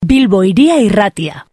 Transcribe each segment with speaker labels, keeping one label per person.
Speaker 1: Bilbo Hiria Irratia.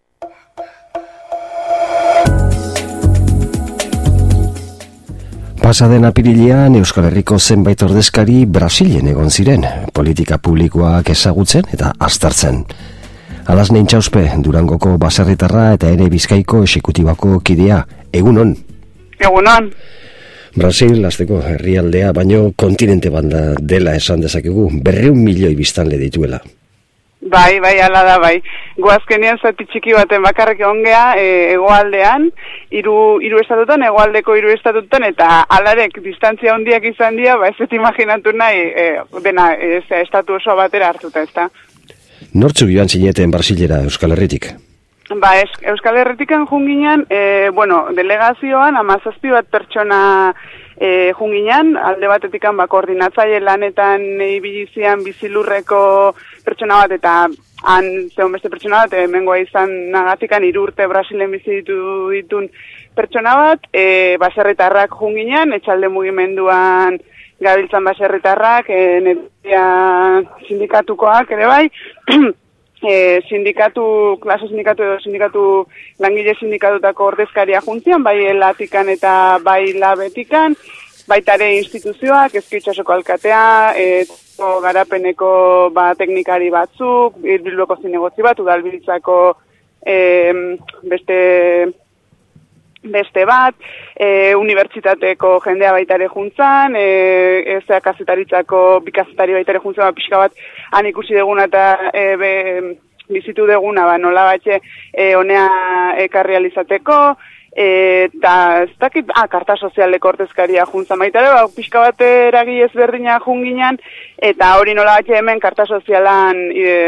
Speaker 2: Pasaden apirilean Euskal Herriko zenbait ordezkari Brasilen egon ziren, politika publikoak ezagutzen eta aztertzen. Alasne Intxauspe, Durangoko baserritarra eta ere Bizkaiko esekutibako kidea. Egunon?
Speaker 3: Egunon.
Speaker 2: Brasil, hasteko herrialdea, baino kontinente banda dela esan dezakegu, 200 milioi biztanle dituela.
Speaker 3: Bai, ala da, bai. Goazkenean zati txiki baten bakarrik ongea, hegoaldean, hiru estatutan, hegoaldeko 3 estatutan, eta alarek distantzia handiak izan dira, ez ez imaginatu nahi, dena, estatu oso batera hartuta, ez da.
Speaker 2: Nortzuk joan zineten Brasilera Euskal Herritik?
Speaker 3: Euskal Herritikan junginan, delegazioan, 17 bat pertsona junginan, alde batetikan koordinatzaile lanetan ibilizian bizilurreko pertsona bat, eta han zeon beste pertsona bat, hemengoa izan nagatikan 3 urte Brasilen bizi ditun pertsona bat, baserritarrak junginan, etxalde mugimenduan gabiltzan baserritarrak, sindikatukoak ere bai, sindikatu langile sindikatutako ordezkaria juntzian, bai elatikan eta bai labetikan, baitare instituzioak, Ezkitxasoko alkatea, garapeneko teknikari batzuk, Bilboko zinegotzi bat, Udalbiltzako beste bat, unibertsitateko jendea baitare juntzan, kazetaritzako bikazetari baitare juntzan, pixka bat han ikusi deguna eta bizitu deguna, nola batxe honea ekarri alizateko, eta ez dakit, karta sozialeko ordezkaria juntzan baitare, pixka bat eragi ezberdina junginan, eta hori nola batxe hemen karta sozialan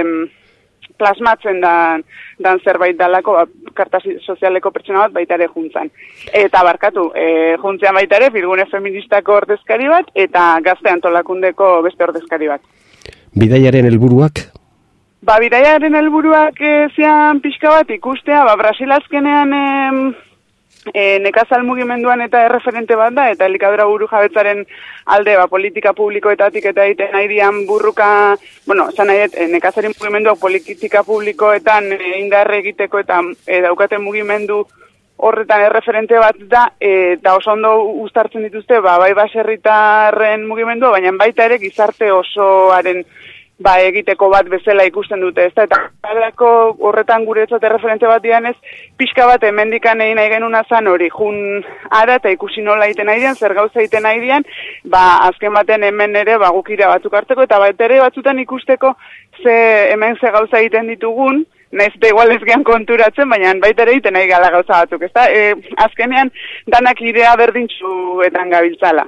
Speaker 3: plasmatzen dan zerbait dalako, karta sozialeko pertsona bat baitare juntzan. Eta barkatu, juntzean baitare, Bilgune feministako ordezkari bat, eta Gazte Antolakundeko beste ordezkari bat.
Speaker 2: Bidaiaren helburuak?
Speaker 3: Bidaiaren helburuak zian pixka bat ikustea, Brasil azkenean nekazal mugimenduan eta erreferente bat da, eta elikadura buru jabetzaren alde, politika publikoetatik eta egiten nahi dian burruka, esan nahi, nekazari mugimenduak politika publikoetan indarre egiteko eta daukaten mugimendu horretan erreferente bat da, eta oso ondo uztartzen dituzte, bai baserritarren mugimendua, baina baita ere gizarte osoaren egiteko bat bezala ikusten dute, ez da, eta horretan guretzat erreferente bat dianez, pixka bat hemendikan egin nahi genuna zan hori, jun ara eta ikusi nola egiten nahi dian, zer gauza egiten nahi dian, azken baten hemen ere gukira batzuk hartzeko, eta bat ere batzutan ikusteko hemen ze gauza egiten ditugun, nahiz eta igual ez gehan konturatzen, baina baita ere egiten nahi gala gauza batzuk, ez da, azkenean danak idea berdintzuetan gabiltzala.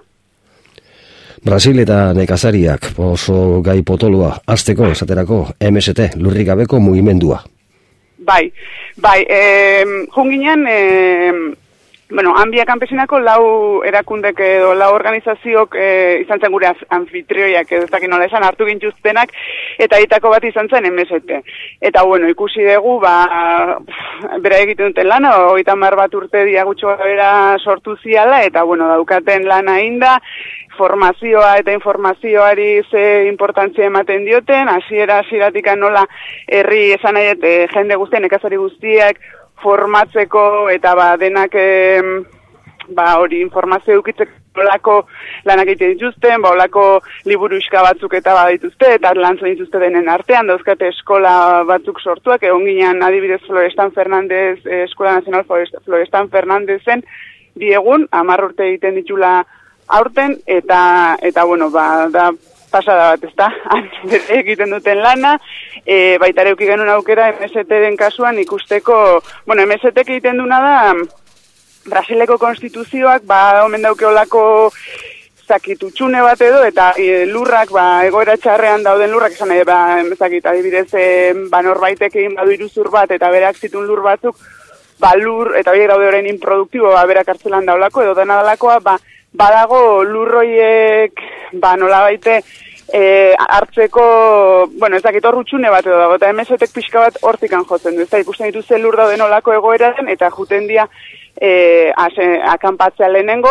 Speaker 2: Brasil eta nekazariak oso gai potoloa, hasteko esaterako MST, lurrik gabeko mugimendua. Bai,
Speaker 3: junginan, hanbia kanpesinako 4 erakundek edo 4 organizazioak izan zen gure anfitrioiak, ez dakit nola esan, hartu gintuztenak, eta itako bat izan zen MST. Eta ikusi dugu, bera egiten duten lana, 30 bat urte diagutxo bera sortu ziala, eta daukaten lana inda, formazioa eta informazioari ze importantzia ematen dioten, hasieratik nola herri esan nahi, jende guztien, nekazari guztiak, formatzeko eta denak hori informazio eukitzeko olako lanak egiten dituzten, olako liburuxka batzuk eta dituzte, eta lantzen dituzte denen artean, dauzkate eskola batzuk sortuak, egon ginen adibidez Florestan Fernandez, Eskola Nazional Florestan Fernandezen, diegun, 10 urte egiten ditula aurten, eta da pasada bat, ez da, egiten duten lana, baita ere euki genuen aukera MST-den kasuan ikusteko, MST-ek egiten duna da, Brasileko konstituzioak, omen dauke olako zakitutxune bat edo, eta lurrak, egoera txarrean dauden lurrak, esan nahi, adibidez, norbaitek egin badu iruzur bat, eta berak zitun lur batzuk, lur, eta horiek daude horrein improduktibo, berak hartzelan daulako, edo dena dalakoa, badago lurroiek, nola baite, hartzeko, ez dakit horrutxune bat edo dago, eta MST-ek pixka bat hortikan jotzen du, ez da, ikusten dituzte lur dauden olako egoeraren, eta juten dia akanpatzea lehenengo,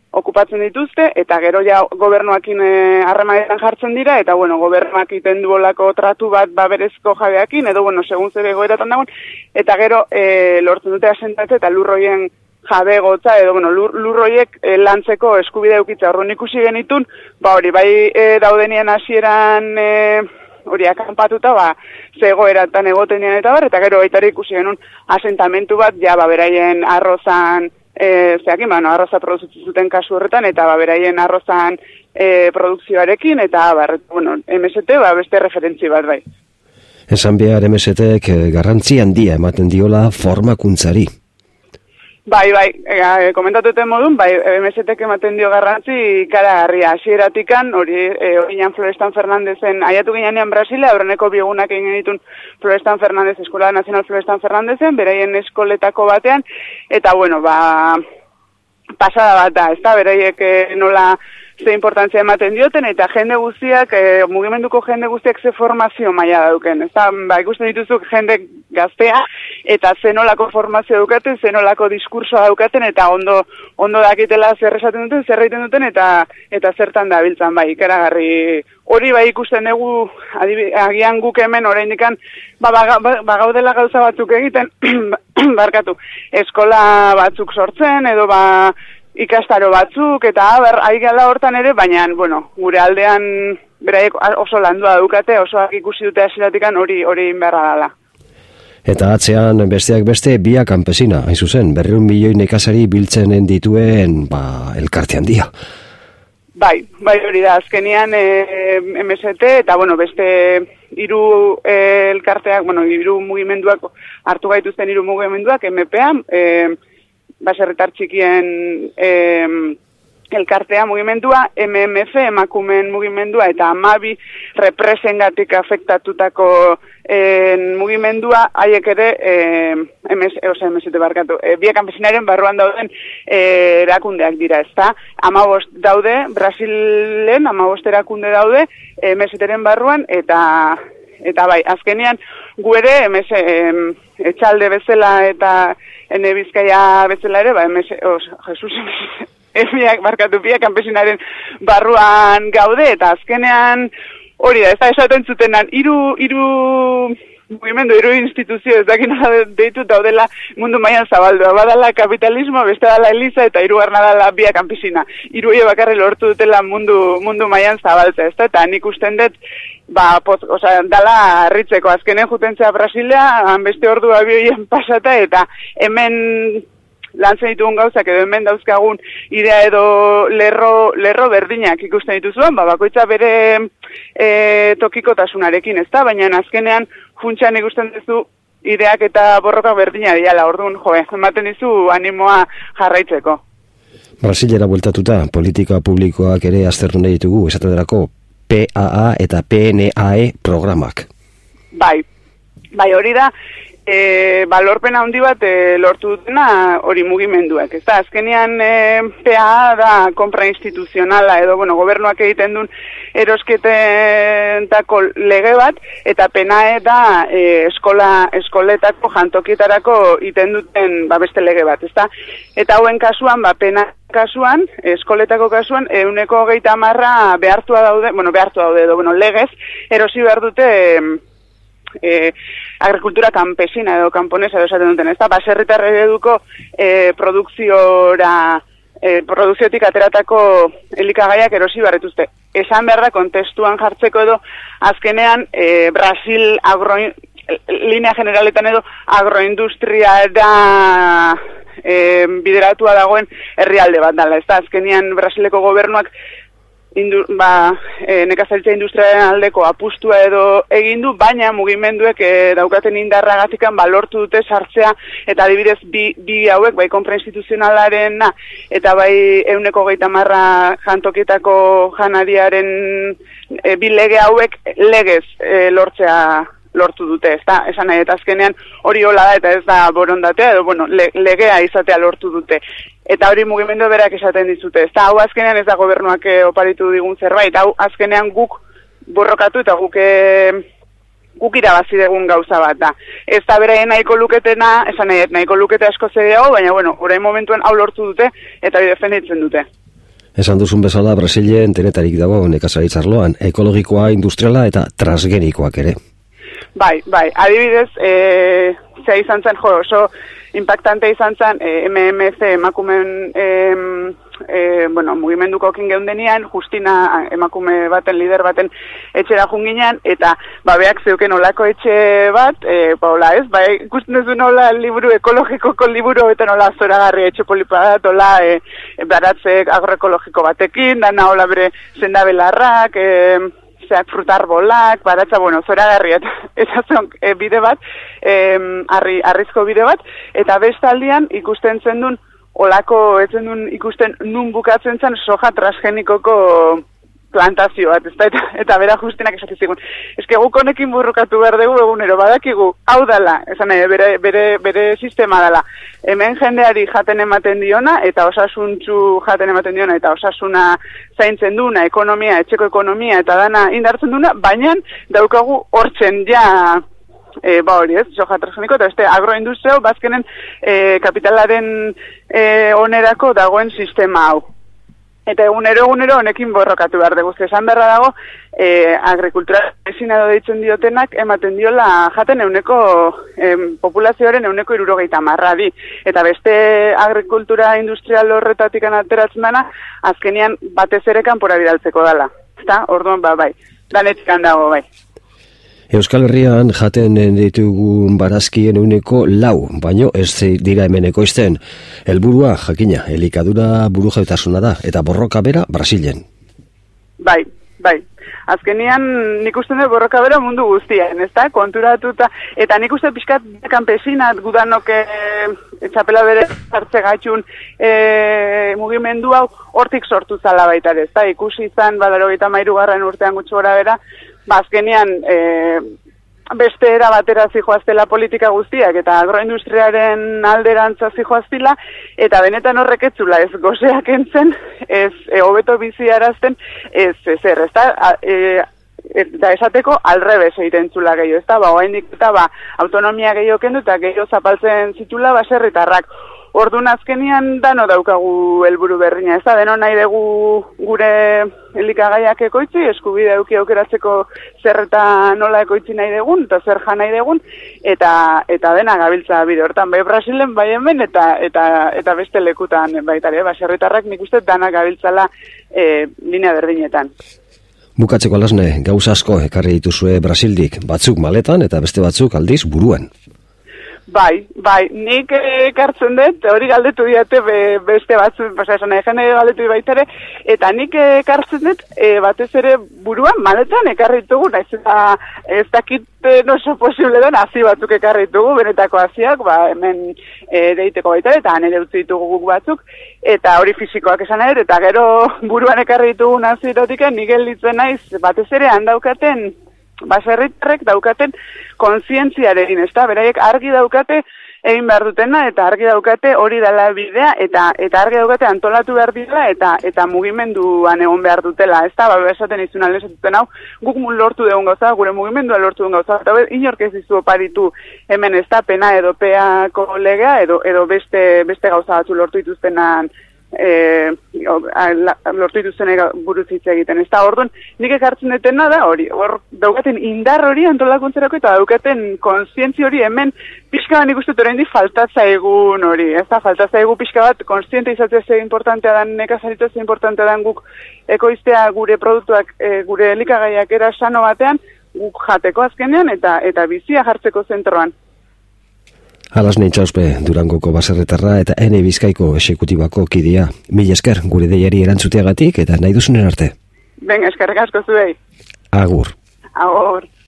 Speaker 3: okupatzen dituzte, eta gero ja gobernuakin harremanetan jartzen dira, eta bueno, gobernuak iten duolako tratu bat berezko jabeakin, edo bueno, segun zer egoeratan dagoen, eta gero lortzen dute asentate eta lurroien jabegotza, edo bueno, lurroiek lantzeko eskubidea eukitza. Orduan ikusi genitun, hori bai daudenien hasieran hori akampatuta, zegoeratan egotenean eta eta gero baitari ikusi genuen asentamentu bat, beraien arrozan, arroza produzitzen zuten kasu horretan, eta beraien arrozan produkzioarekin, eta bueno, MST beste referentzi bat bai.
Speaker 2: Esan behar MSTek garrantzi handia ematen diola formakuntzari.
Speaker 3: Bai, komentatuten modun, MSTek ematen dio garrantzi ikaragarria. Hasieratik hori ginen Florestan Fernandezen, aiatu ginean Brasila, aurreneko biegunak egin ditun Florestan Fernandez, Eskola Nazional Florestan Fernandezen, beraien eskoletako batean, eta bueno, pasada bat da, ez da, beraiek nola ze importantzia ematen dioten, eta jende guztiak, mugimenduko jende guztiak ze formazio maila dauken. Ez da, ikusten dituzuk jende gaztea, eta zenolako formazio daukaten, zenolako diskursoa daukaten, eta ondo dakitela zer esaten duten, zer egiten duten, eta zertan da biltzan, ikaragarri. Hori ikusten dugu, agian guk hemen oraindikan, gaudela gauza batzuk egiten, eskola batzuk sortzen, edo ikastaro batzuk, eta aigala hortan ere, baina, bueno, gure aldean beraiek oso landua dukate, osoak ikusi dute hasieratikan hori inberra dela.
Speaker 2: Eta atzean besteak beste Via Campesina, hain zuzen, 200 milioi nekazari biltzen dituen elkarte handia.
Speaker 3: Bai, hori da, azkenian MST, eta bueno, beste hiru elkarteak, bueno, hiru mugimenduak, hartu gaituzten hiru mugimenduak, MPA, baserritar txikien elkartea mugimendua, MMF, emakumeen mugimendua, eta Amabi represengatik afektatutako mugimendua, haiek ere, MST barkatu, Via Campesinaren barruan dauden erakundeak dira, ezta? 15 daude, Brasilen 15 erakunde daude, MSTren barruan, eta bai, azkenean, gu ere, etxalde bezala eta ene Bizkaia bezala ere, Via Campesinaren barruan gaude, eta azkenean hori da, ez da esaten zutenan, hiru mugimendu, hiru instituzio, ez dakin deitu daudela mundu mailan zabaldua. Badala kapitalismo, beste dala Eliza, eta hirugarrena dala Via Campesina. Hiru bakarri lortu dutela mundu mailan zabaltza, ez da? Eta nik usten dut, dala harritzeko, azkenen jutentzea Brasilea, beste ordu abioien pasata, eta hemen lantzen ditugun gauzak edo hemen dauzkagun idea edo lerro berdinak ikusten dituzuen, bakoitza bere tokikotasunarekin, ez da? Baina azkenean funtsan ikusten duzu ideak eta borroka berdina diala, orduan, ematen dizu animoa jarraitzeko.
Speaker 2: Brasilera bueltatuta, politika publikoak ere aztertu nahi ditugu, esaterako PAA eta PNAE programak. Bai,
Speaker 3: hori da, balorpen handi bat lortu dutena hori mugimenduak. Ez da, azkenean PAA da kontra instituzionala edo, bueno, gobernuak egiten duen erosketentako lege bat, eta PNAE da eskoletako jantokietarako iten duten beste lege bat, ez da? Eta hauen kasuan, PNAE kasuan, eskoletako kasuan, 130% behartua daude edo, legez, erosi behar dute agrikultura campesina edo camponesa edo esaten duten, ez da, baserritar ereduko produkziotik ateratako elikagaiak erosi barretuzte. Esan behar da, kontestuan jartzeko edo, azkenean, Brasil linea generaletan edo agroindustria da bideratua dagoen herrialde bat dela, ez da, azkenean Brasileko gobernuak nekazaritza industriaren aldeko apustua edo egin du, baina mugimenduek daukaten indarragatikan lortu dute sartzea, eta adibidez bi hauek, bai kontra instituzionalarena eta bai 130% jantokietako janariaren bi lege hauek legez lortzea lortu dute, ez da, esan nahi, eta azkenean hori hola da, eta ez da borondatea, edo, bueno, legea izatea lortu dute. Eta hori mugimendu berak esaten dizute, ez da, hau azkenean ez da gobernuak oparitu digun zerbait, hau azkenean guk borrokatu eta guk irabazi dugun gauza bat da. Ez da bere nahiko luketena, esan nahi, nahiko lukete asko zedeago, baina, bueno, orain momentuan hau lortu dute, eta hori defenditzen dute.
Speaker 2: Esan duzun bezala, Brasilen denetarik dago nekazaritza arloan, ekologikoa, industriala eta transgenikoak ere.
Speaker 3: Bai, adibidez, zea izan zen, oso impactante izan zen, MMC emakumen, mugimenduko geundenean, Justina emakume baten, lider baten etxera junginean, eta beak zeuken olako etxe bat, ikusten ez du nola liburu ekologikoko liburu, eta nola zoragarri etxe polipadat, baratze agroekologiko batekin, dana hola bere zendabelarrak, frutarbolak, baratza, zoragarri, eta zen bide bat, arrizko bide bat, eta bestaldian ikusten zen duen, olako ez zen duen ikusten nun bukatzen zen soja transgenikoko plantazio bat, eta bera Justinak esatizigun. Eske guk honekin burrukatu behar dugu egunero, badakigu, hau dala, esan bere sistema dala. Hemen jendeari jaten ematen diona, eta osasuntzu jaten ematen diona, eta osasuna zaintzen duna, ekonomia, etxeko ekonomia, eta dana indartzen duna, baina daukagu hortzen ja, hori ez, soja transgeniko, eta beste agroindustriao, bazkenen kapitalaren onerako dagoen sistema hau. Eta egunero honekin borrokatu behar dugu. Esan beharra dago, agrikultura ezin edo deitzen diotenak ematen diola jaten populazioaren 70% di. Eta beste agrikultura industrial horretatik ateratzen dana, azkenian batez ere kanpora bidaltzeko dala. Ezta? Orduan, bai. Danetik dago, bai.
Speaker 2: Euskal Herrian jaten ditugun barazkien 4%, baino ez dira hemen ekoizten. Helburua, jakina, elikadura burujabetasuna da, eta borroka bera Brasilen. Bai.
Speaker 3: Azkenian nik uste dut borroka bera mundu guztian, ezta? Konturatuta, eta nik uste pixkat kanpesinat gudanok txapela bere hartze gatxun mugimendu hau hortik sortu zala baita ere, ezta? Ikusi izan, 83. urtean gutxi gora bera, azkenian beste era batera zijoaztela politika guztiak eta agroindustriaren alderantza zijoaztila, eta benetan horrek etzula ez goseak entzen, ez hobeto biziarazten, ez zer, eta esateko alrebes egiten zula gehiago, ez da, oraindik eta autonomia gehiago kendu eta gehiago zapaltzen zitula baserritarrak. Orduan azkenian dano daukagu helburu berrina, ez da, deno nahi dugu gure elikagaiak ekoitzi, eskubide eduki aukeratzeko zer eta nola ekoitzi nahi dugun, eta zer ja nahi dugun, eta dena gabiltza bide hortan, bai Brasilen, bai hemen, eta beste lekutan baitare, baserritarrak nik uste dana gabiltzala linea berdinetan.
Speaker 2: Bukatzeko Alasne, gauza asko ekarri dituzue Brasildik, batzuk maletan eta beste batzuk aldiz buruan.
Speaker 3: Bai, nik ekartzen dut, hori galdetu diate beste batzu, esan egin galdetu baitere, eta nik ekartzen dut, batez ere buruan maletan ekarri ditugu, naiz eta ez dakit oso posible den hazi batzuk ekarri ditugu, benetako haziak, hemen deiteko baitare, eta nire utzi ditugu guk batzuk, eta hori fisikoak esan ere, eta gero buruan ekarri ditugu hazi erotik, nik gelditzen naiz, batez ere handaukaten, baserritarrek daukaten kontzientziarekin, ezta? Beraiek argi daukate egin behar dutena, eta argi daukate hori dela bidea, eta argi daukate antolatu behar dira, eta mugimenduan egon behar dutela, ezta? Esaten izun aldezatuten hau, guk lortu dugun gauza, gure mugimendua lortu dugun gauza, eta inork ez dizu oparitu hemen, ezta, pena edo peako legea, edo beste gauza batzu lortu dituztenan lortu dituzten buruz hitz egiten. Ez da, orduan, nik ekartzen dutena da hori, hor daukaten indar hori antolakuntzerako eta daukaten kontzientzi hori hemen pixka bat nik uste oraindik faltatza egun hori, ez da, faltatza egu pixka bat kontziente izatea ze importantea dan, nekazaritu ze importantea dan guk ekoiztea gure produktuak, gure elikagaiak era sano batean, guk jateko azkenean eta bizia jartzeko zentroan.
Speaker 2: Alasne Intxauspe, Durangoko baserritarra eta Ene Bizkaiko exekutibako kidea. Mil esker gure deiari erantzuteagatik eta nahi duzunen arte.
Speaker 3: Ben, eskerrik asko zuei.
Speaker 2: Agur.
Speaker 3: Agur.